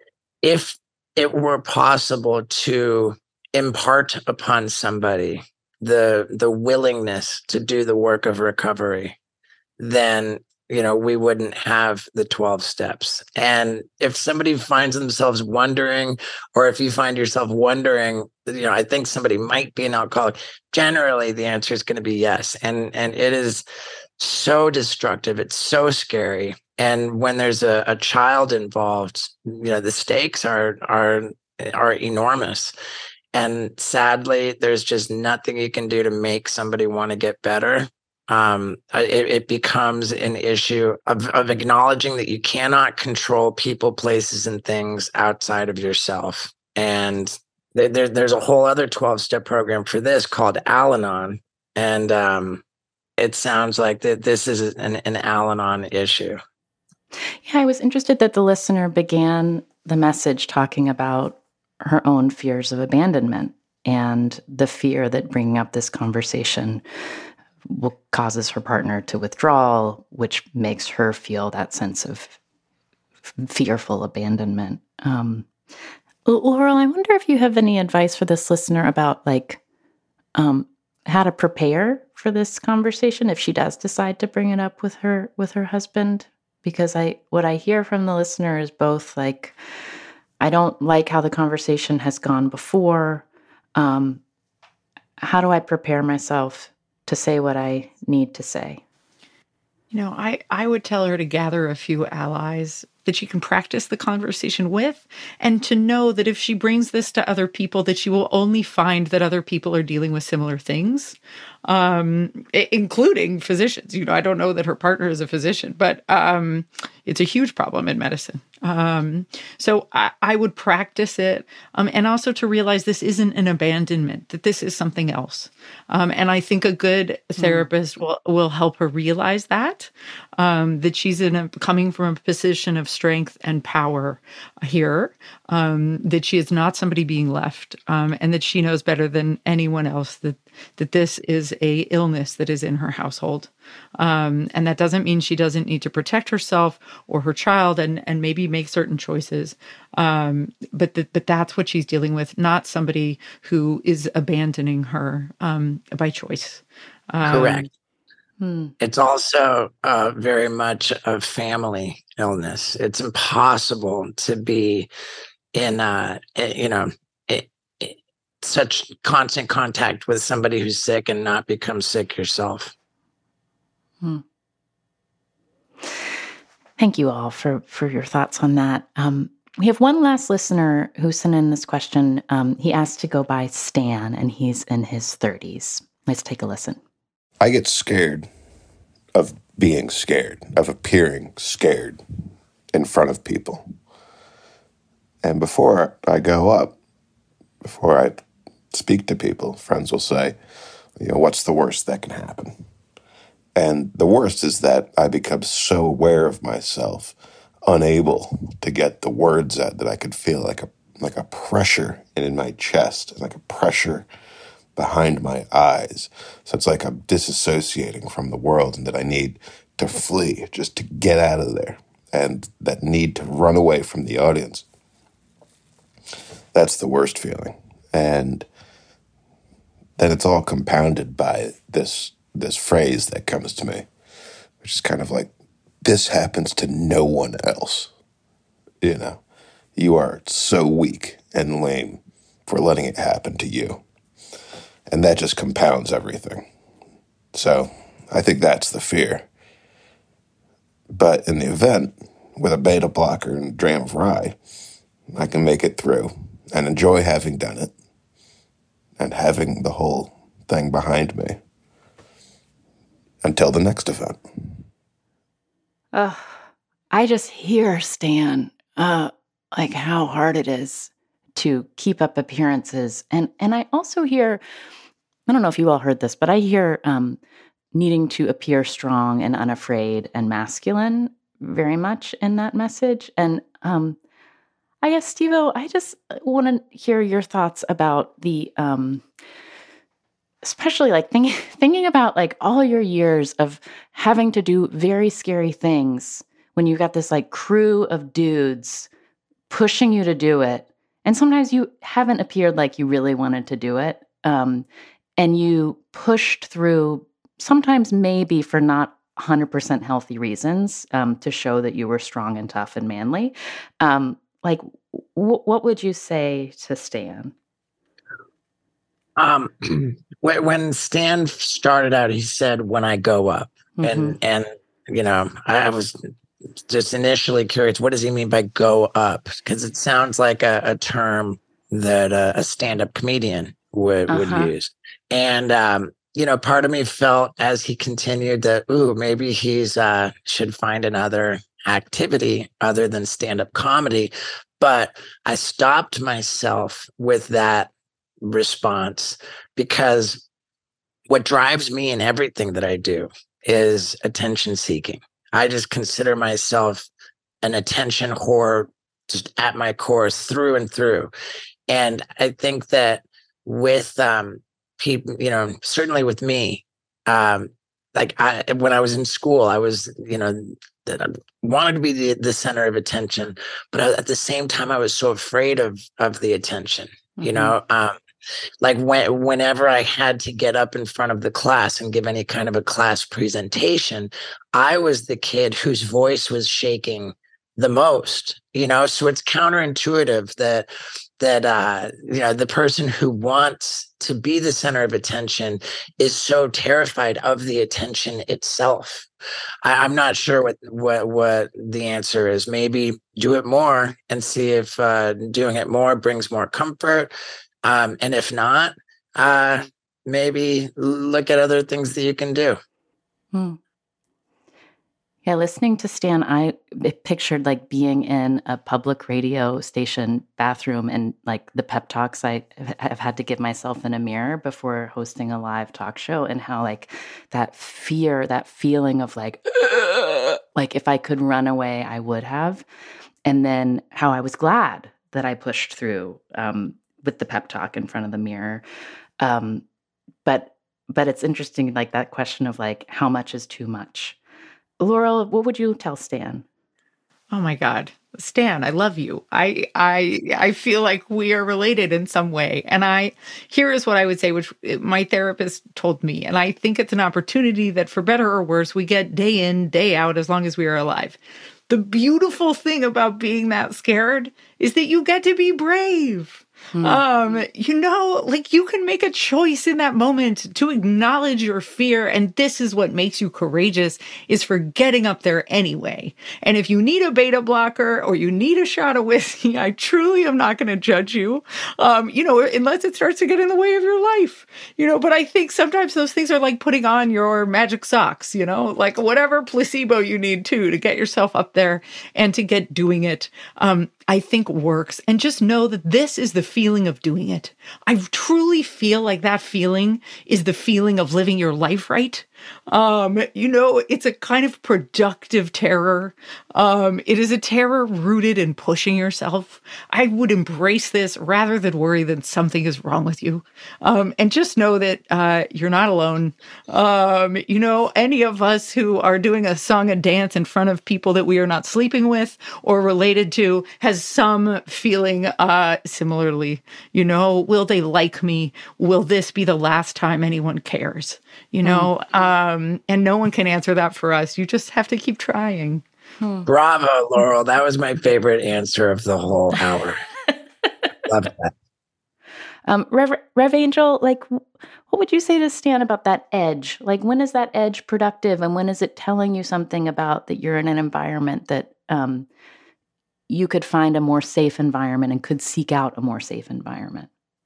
if it were possible to impart upon somebody the the willingness to do the work of recovery, then, you know, we wouldn't have the twelve steps. And if somebody finds themselves wondering, or if you find yourself wondering, you know, I think somebody might be an alcoholic, generally the answer is going to be yes. And and it is so destructive. It's so scary. And when there's a, a child involved, you know, the stakes are are are enormous. And sadly, there's just nothing you can do to make somebody want to get better. Um, it, it becomes an issue of, of acknowledging that you cannot control people, places, and things outside of yourself. And there, there, there's a whole other twelve-step program for this called Al-Anon. And um, it sounds like that this is an, an Al-Anon issue. Yeah, I was interested that the listener began the message talking about her own fears of abandonment and the fear that bringing up this conversation will causes her partner to withdraw, which makes her feel that sense of fearful abandonment. Um, Laurel, I wonder if you have any advice for this listener about like um, how to prepare for this conversation if she does decide to bring it up with her with her husband. Because I what I hear from the listener is both like, I don't like how the conversation has gone before. Um, how do I prepare myself to say what I need to say? You know, I, I would tell her to gather a few allies that she can practice the conversation with, and to know that if she brings this to other people, that she will only find that other people are dealing with similar things, um, including physicians. You know, I don't know that her partner is a physician, but um, it's a huge problem in medicine. Um, so I, I would practice it, um, and also to realize this isn't an abandonment, that this is something else. Um, and I think a good therapist mm. will will help her realize that, um, that she's in a, coming from a position of strength and power here, um, that she is not somebody being left, um, and that she knows better than anyone else that that this is a illness that is in her household. Um, and that doesn't mean she doesn't need to protect herself or her child and and maybe make certain choices. Um, but th- but that's what she's dealing with, not somebody who is abandoning her um, by choice. Um, Correct. Hmm. It's also uh, very much a family illness. It's impossible to be in, uh, you know, it, it, such constant contact with somebody who's sick and not become sick yourself. Hmm. Thank you all for, for your thoughts on that. Um, we have one last listener who sent in this question. Um, he asked to go by Stan, and he's in his thirties. Let's take a listen. I get scared of being scared, of appearing scared in front of people. And before I go up, before I speak to people, friends will say, you know, what's the worst that can happen? And the worst is that I become so aware of myself, unable to get the words out, that I could feel like a like a pressure in my chest, like a pressure behind my eyes. So it's like I'm disassociating from the world, and that I need to flee, just to get out of there, and that need to run away from the audience. That's the worst feeling. And then it's all compounded by this this phrase that comes to me, which is kind of like, this happens to no one else. You know, you are so weak and lame for letting it happen to you. And that just compounds everything. So I think that's the fear. But in the event, with a beta blocker and a dram of rye, I can make it through and enjoy having done it and having the whole thing behind me until the next event. Uh, I just hear, Stan, uh, like how hard it is to keep up appearances. And and I also hear, I don't know if you all heard this, but I hear um, needing to appear strong and unafraid and masculine very much in that message. And um, I guess, Steve-O, I just want to hear your thoughts about the, um, especially like thinking thinking about like all your years of having to do very scary things when you got this like crew of dudes pushing you to do it. And sometimes you haven't appeared like you really wanted to do it. Um, and you pushed through, sometimes maybe for not one hundred percent healthy reasons, um, to show that you were strong and tough and manly. Um, like, w- what would you say to Stan? Um, when Stan started out, he said, when I go up. Mm-hmm. And, and you know, I was just initially curious, what does he mean by go up? Because it sounds like a, a term that a, a stand-up comedian would, uh-huh. would use. And, um, you know, part of me felt as he continued that, ooh, maybe he's uh, should find another activity other than stand-up comedy. But I stopped myself with that response, because what drives me in everything that I do is attention seeking. I just consider myself an attention whore, just at my core, through and through. And I think that with um, people, you know, certainly with me, um, like I, when I was in school, I was, you know, that I wanted to be the, the center of attention, but at the same time, I was so afraid of of the attention. Mm-hmm. You know, um, like when, whenever I had to get up in front of the class and give any kind of a class presentation, I was the kid whose voice was shaking the most, you know, so it's counterintuitive that, that, uh, you know, the person who wants to be the center of attention is so terrified of the attention itself. I, I'm not sure what, what, what the answer is. Maybe do it more and see if uh, doing it more brings more comfort. Um, and if not, uh, maybe look at other things that you can do. Hmm. Yeah, listening to Stan, I pictured like being in a public radio station bathroom and like the pep talks I have had to give myself in a mirror before hosting a live talk show, and how like that fear, that feeling of like, like if I could run away, I would have. And then how I was glad that I pushed through um, with the pep talk in front of the mirror. Um, but but it's interesting, like that question of like, how much is too much? Laurel, what would you tell Stan? Oh my God. Stan, I love you. I I I feel like we are related in some way. And I here is what I would say, which my therapist told me. And I think it's an opportunity that for better or worse, we get day in, day out, as long as we are alive. The beautiful thing about being that scared is that you get to be brave. Hmm. Um, you know, like you can make a choice in that moment to acknowledge your fear. And this is what makes you courageous, is for getting up there anyway. And if you need a beta blocker or you need a shot of whiskey, I truly am not going to judge you, um, you know, unless it starts to get in the way of your life, you know, but I think sometimes those things are like putting on your magic socks, you know, like whatever placebo you need to, to get yourself up there and to get doing it. Um, I think works. And just know that this is the feeling of doing it. I truly feel like that feeling is the feeling of living your life right. Um, you know, it's a kind of productive terror. Um, it is a terror rooted in pushing yourself. I would embrace this rather than worry that something is wrong with you. Um, and just know that uh, you're not alone. Um, you know, any of us who are doing a song and dance in front of people that we are not sleeping with or related to has some feeling uh, similarly. You know, will they like me? Will this be the last time anyone cares? You know, mm. um, and no one can answer that for us. You just have to keep trying. Hmm. Bravo, Laurel. That was my favorite answer of the whole hour. Love that. Um, Rev, Rev Angel, like, what would you say to Stan about that edge? Like, when is that edge productive, and when is it telling you something about that you're in an environment that um, you could find a more safe environment and could seek out a more safe environment?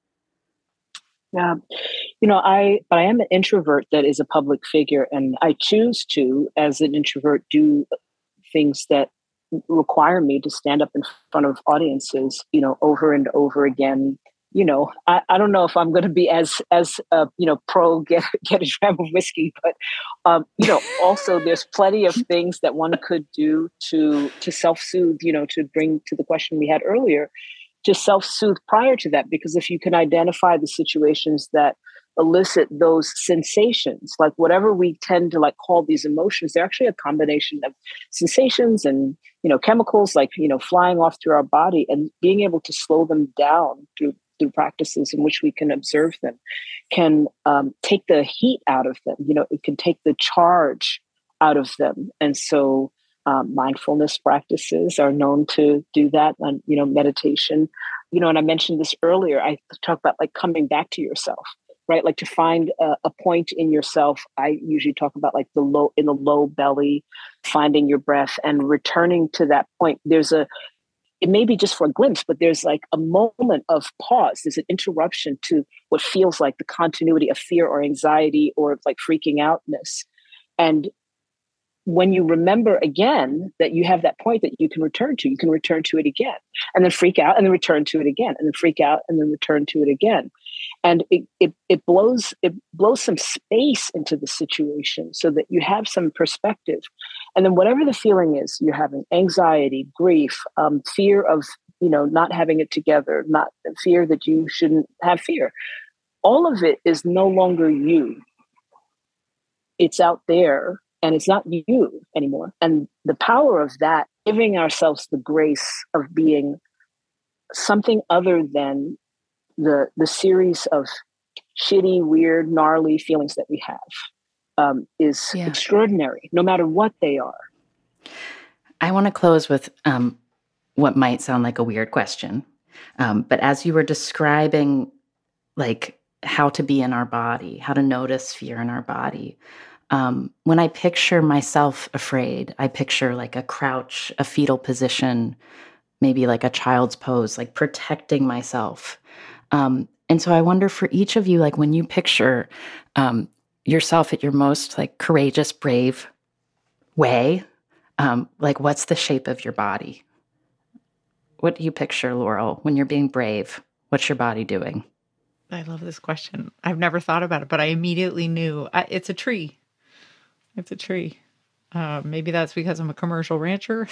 Yeah, you know, I but I am an introvert that is a public figure, and I choose to, as an introvert, do things that require me to stand up in front of audiences, you know, over and over again. You know, I, I don't know if I'm going to be as as uh, you know, pro get get a dram of whiskey, but um, you know, also there's plenty of things that one could do to to self-soothe. You know, to bring to the question we had earlier, to self-soothe prior to that, because if you can identify the situations that elicit those sensations, like whatever we tend to like call these emotions, they're actually a combination of sensations and, you know, chemicals like, you know, flying off through our body, and being able to slow them down through through practices in which we can observe them can um, take the heat out of them. You know, it can take the charge out of them. And so Um, mindfulness practices are known to do that, and you know, meditation. You know, and I mentioned this earlier. I talk about like coming back to yourself, right? Like to find a, a point in yourself. I usually talk about like the low in the low belly, finding your breath and returning to that point. There's a, it may be just for a glimpse, but there's like a moment of pause. There's an interruption to what feels like the continuity of fear or anxiety or like freaking outness, and when you remember again that you have that point that you can return to, you can return to it again, and then freak out, and then return to it again, and then freak out, and then return to it again. And it it it blows it blows some space into the situation so that you have some perspective. And then whatever the feeling is, you're having anxiety, grief, um, fear of, you know, not having it together, not fear that you shouldn't have fear. All of it is no longer you. It's out there. And it's not you anymore. And the power of that, giving ourselves the grace of being something other than the the series of shitty, weird, gnarly feelings that we have, um, is yeah. extraordinary, no matter what they are. I want to close with um, what might sound like a weird question. Um, but as you were describing, like, how to be in our body, how to notice fear in our body, Um, when I picture myself afraid, I picture like a crouch, a fetal position, maybe like a child's pose, like protecting myself. Um, and so I wonder for each of you, like when you picture um, yourself at your most like courageous, brave way, um, like what's the shape of your body? What do you picture, Laurel, when you're being brave? What's your body doing? I love this question. I've never thought about it, but I immediately knew I, it's a tree. It's a tree. Uh, maybe that's because I'm a commercial rancher.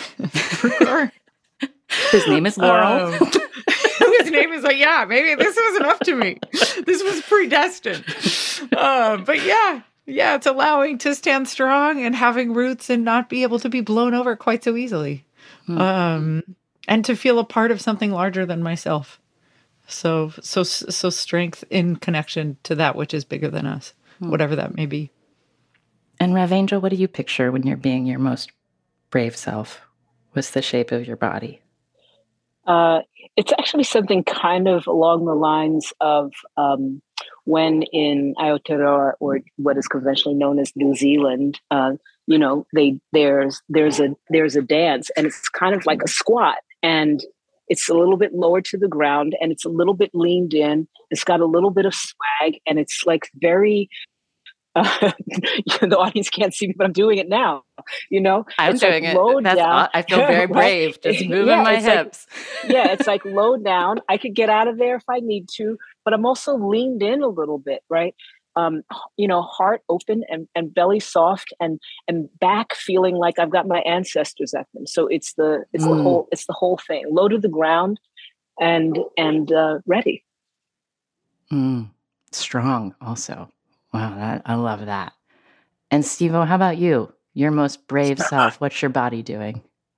His name is Laurel. Um, his name is like, yeah, maybe this was enough to me. This was predestined. Uh, but yeah, yeah, it's allowing to stand strong and having roots and not be able to be blown over quite so easily. Hmm. Um, and to feel a part of something larger than myself. So, so, so strength in connection to that which is bigger than us, hmm. whatever that may be. And Rev Angel, what do you picture when you're being your most brave self? What's the shape of your body? Uh, it's actually something kind of along the lines of um, when in Aotearoa, or what is conventionally known as New Zealand, uh, you know, they there's there's a there's a dance, and it's kind of like a squat, and it's a little bit lower to the ground, and it's a little bit leaned in. It's got a little bit of swag, and it's like very. Uh, the audience can't see me, but I'm doing it now. You know, I'm it's doing like it. Low That's down. All, I feel very brave, just moving yeah, my hips. Like, yeah, it's like low down. I could get out of there if I need to, but I'm also leaned in a little bit, right? Um, you know, heart open and, and belly soft, and and back feeling like I've got my ancestors at them. So it's the it's mm. the whole it's the whole thing. Low to the ground, and and uh, ready. Mm. Strong, also. Wow, that, I love that. And Steve-O, how about you? Your most brave self. What's your body doing?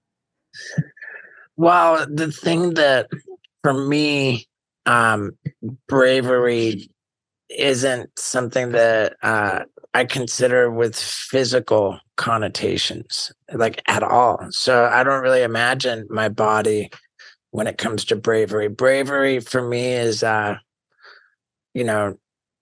Well, the thing that, for me, um, bravery isn't something that uh, I consider with physical connotations, like at all. So I don't really imagine my body when it comes to bravery. Bravery for me is, uh, you know,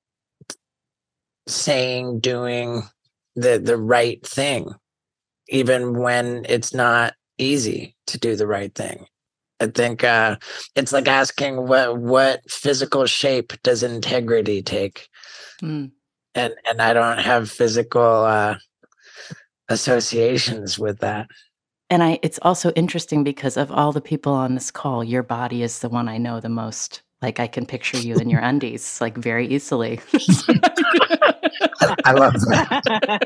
saying, doing the the right thing, even when it's not easy to do the right thing. I think uh, it's like asking what what physical shape does integrity take, mm. and and I don't have physical uh, associations with that. And I, it's also interesting because of all the people on this call, your body is the one I know the most. Like I can picture you in your undies, like very easily. I love that.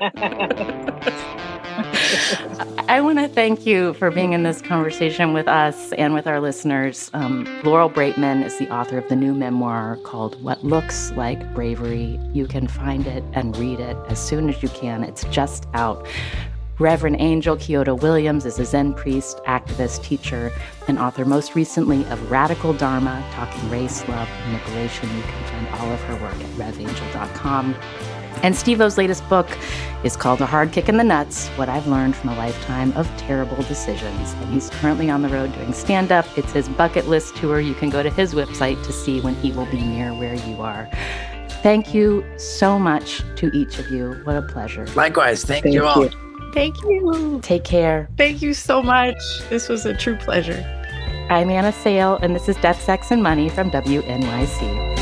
I want to thank you for being in this conversation with us and with our listeners. Um, Laurel Braitman is the author of the new memoir called What Looks Like Bravery. You can find it and read it as soon as you can. It's just out. Reverend Angel Kyoto Williams is a Zen priest, activist, teacher, and author most recently of Radical Dharma, Talking Race, Love, and Liberation. You can find all of her work at rev angel dot com. And Steve-O's latest book is called A Hard Kick in the Nuts, What I've Learned from a Lifetime of Terrible Decisions. And he's currently on the road doing stand-up. It's his bucket list tour. You can go to his website to see when he will be near where you are. Thank you so much to each of you. What a pleasure. Likewise. Thank, thank you all. You. Thank you. Take care. Thank you so much. This was a true pleasure. I'm Anna Sale, and this is Death, Sex, and Money from W N Y C.